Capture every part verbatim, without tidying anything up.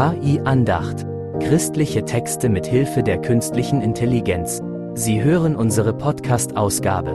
K I-Andacht. Christliche Texte mit Hilfe der künstlichen Intelligenz. Sie hören unsere Podcast-Ausgabe.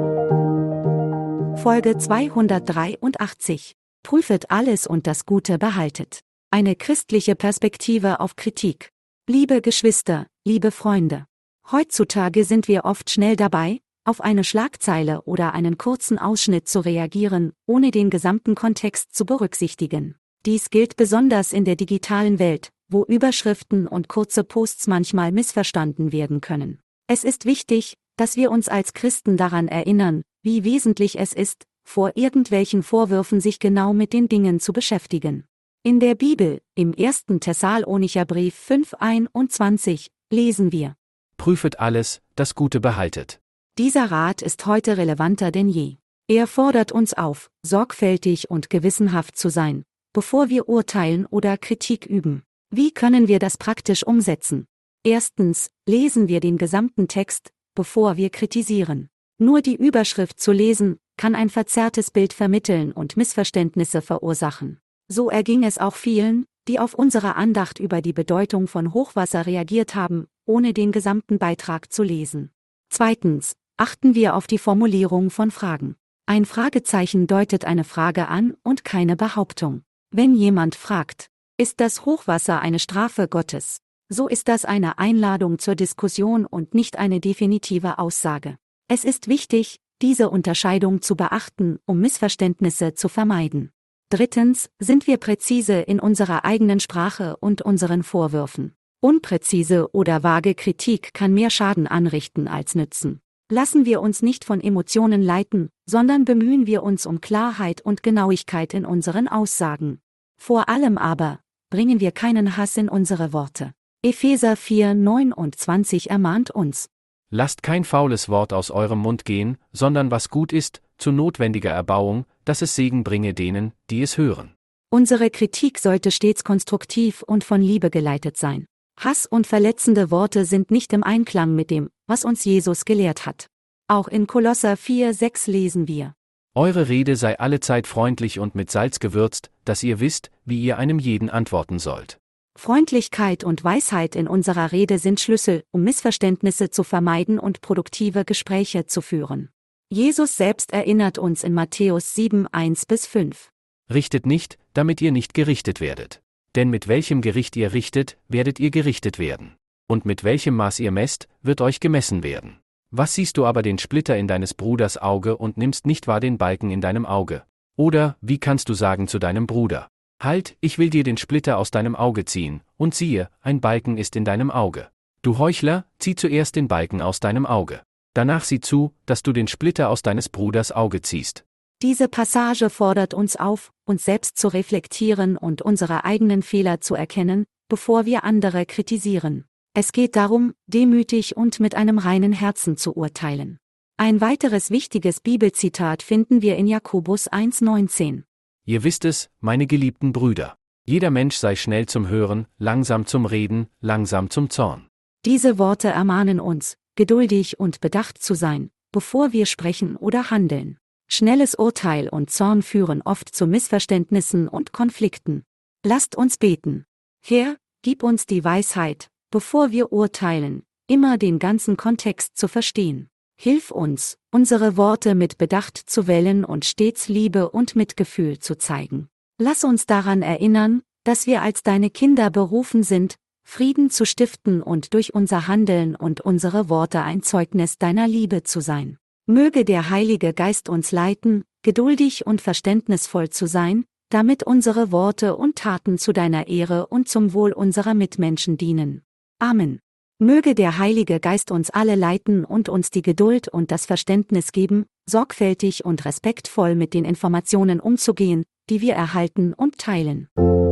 Folge zweihundertdreiundachtzig. Prüfet alles und das Gute behaltet. Eine christliche Perspektive auf Kritik. Liebe Geschwister, liebe Freunde. Heutzutage sind wir oft schnell dabei, auf eine Schlagzeile oder einen kurzen Ausschnitt zu reagieren, ohne den gesamten Kontext zu berücksichtigen. Dies gilt besonders in der digitalen Welt, wo Überschriften und kurze Posts manchmal missverstanden werden können. Es ist wichtig, dass wir uns als Christen daran erinnern, wie wesentlich es ist, vor irgendwelchen Vorwürfen sich genau mit den Dingen zu beschäftigen. In der Bibel, im ersten Thessalonicher Brief fünf einundzwanzig, lesen wir: Prüfet alles, das Gute behaltet. Dieser Rat ist heute relevanter denn je. Er fordert uns auf, sorgfältig und gewissenhaft zu sein, bevor wir urteilen oder Kritik üben. Wie können wir das praktisch umsetzen? Erstens, lesen wir den gesamten Text, bevor wir kritisieren. Nur die Überschrift zu lesen, kann ein verzerrtes Bild vermitteln und Missverständnisse verursachen. So erging es auch vielen, die auf unsere Andacht über die Bedeutung von Hochwasser reagiert haben, ohne den gesamten Beitrag zu lesen. Zweitens, achten wir auf die Formulierung von Fragen. Ein Fragezeichen deutet eine Frage an und keine Behauptung. Wenn jemand fragt, ist das Hochwasser eine Strafe Gottes? So ist das eine Einladung zur Diskussion und nicht eine definitive Aussage. Es ist wichtig, diese Unterscheidung zu beachten, um Missverständnisse zu vermeiden. Drittens, sind wir präzise in unserer eigenen Sprache und unseren Vorwürfen. Unpräzise oder vage Kritik kann mehr Schaden anrichten als nützen. Lassen wir uns nicht von Emotionen leiten, sondern bemühen wir uns um Klarheit und Genauigkeit in unseren Aussagen. Vor allem aber, bringen wir keinen Hass in unsere Worte. Epheser vier neunundzwanzig ermahnt uns: Lasst kein faules Wort aus eurem Mund gehen, sondern was gut ist, zu notwendiger Erbauung, dass es Segen bringe denen, die es hören. Unsere Kritik sollte stets konstruktiv und von Liebe geleitet sein. Hass und verletzende Worte sind nicht im Einklang mit dem, was uns Jesus gelehrt hat. Auch in Kolosser vier sechs lesen wir: Eure Rede sei allezeit freundlich und mit Salz gewürzt, dass ihr wisst, wie ihr einem jeden antworten sollt. Freundlichkeit und Weisheit in unserer Rede sind Schlüssel, um Missverständnisse zu vermeiden und produktive Gespräche zu führen. Jesus selbst erinnert uns in Matthäus sieben eins bis fünf. Richtet nicht, damit ihr nicht gerichtet werdet. Denn mit welchem Gericht ihr richtet, werdet ihr gerichtet werden. Und mit welchem Maß ihr messt, wird euch gemessen werden. Was siehst du aber den Splitter in deines Bruders Auge und nimmst nicht wahr den Balken in deinem Auge? Oder, wie kannst du sagen zu deinem Bruder: Halt, ich will dir den Splitter aus deinem Auge ziehen, und siehe, ein Balken ist in deinem Auge. Du Heuchler, zieh zuerst den Balken aus deinem Auge. Danach sieh zu, dass du den Splitter aus deines Bruders Auge ziehst. Diese Passage fordert uns auf, uns selbst zu reflektieren und unsere eigenen Fehler zu erkennen, bevor wir andere kritisieren. Es geht darum, demütig und mit einem reinen Herzen zu urteilen. Ein weiteres wichtiges Bibelzitat finden wir in Jakobus eins neunzehn. Ihr wisst es, meine geliebten Brüder. Jeder Mensch sei schnell zum Hören, langsam zum Reden, langsam zum Zorn. Diese Worte ermahnen uns, geduldig und bedacht zu sein, bevor wir sprechen oder handeln. Schnelles Urteil und Zorn führen oft zu Missverständnissen und Konflikten. Lasst uns beten. Herr, gib uns die Weisheit, bevor wir urteilen, immer den ganzen Kontext zu verstehen. Hilf uns, unsere Worte mit Bedacht zu wählen und stets Liebe und Mitgefühl zu zeigen. Lass uns daran erinnern, dass wir als deine Kinder berufen sind, Frieden zu stiften und durch unser Handeln und unsere Worte ein Zeugnis deiner Liebe zu sein. Möge der Heilige Geist uns leiten, geduldig und verständnisvoll zu sein, damit unsere Worte und Taten zu deiner Ehre und zum Wohl unserer Mitmenschen dienen. Amen. Möge der Heilige Geist uns alle leiten und uns die Geduld und das Verständnis geben, sorgfältig und respektvoll mit den Informationen umzugehen, die wir erhalten und teilen.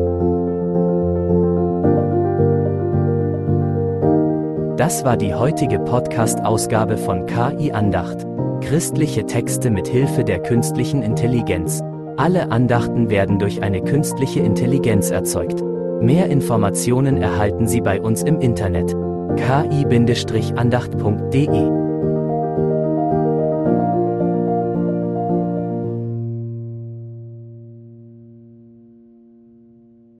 Das war die heutige Podcast-Ausgabe von K I-Andacht. Christliche Texte mit Hilfe der künstlichen Intelligenz. Alle Andachten werden durch eine künstliche Intelligenz erzeugt. Mehr Informationen erhalten Sie bei uns im Internet: k i Bindestrich andacht punkt de.